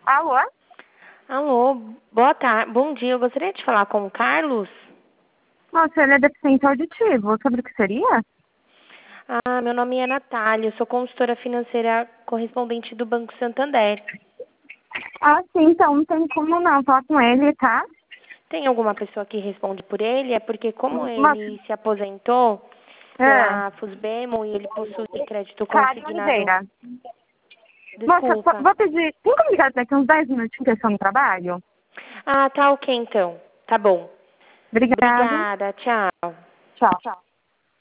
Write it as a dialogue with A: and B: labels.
A: Alô?
B: Alô, boa tarde, bom dia. Eu gostaria de falar com o Carlos.
A: Nossa, ele é deficiente auditivo. Sobre o que seria?
B: Meu nome é Natália, eu sou consultora financeira correspondente do Banco Santander.
A: Ah, sim, então não tem como não. Falar com ele, tá?
B: Tem alguma pessoa que responde por ele? É porque como
A: Mas,
B: ele se aposentou
A: é,
B: pela Fusbemo e ele possui crédito
A: Karen
B: consignado.
A: Oliveira. Moça,
B: Desculpa.
A: vou pedir... Tem como ligar daqui uns 10 minutinhos que eu estou no trabalho?
B: Tá ok então. Tá bom.
A: Obrigada.
B: Obrigada, tchau.
A: Tchau.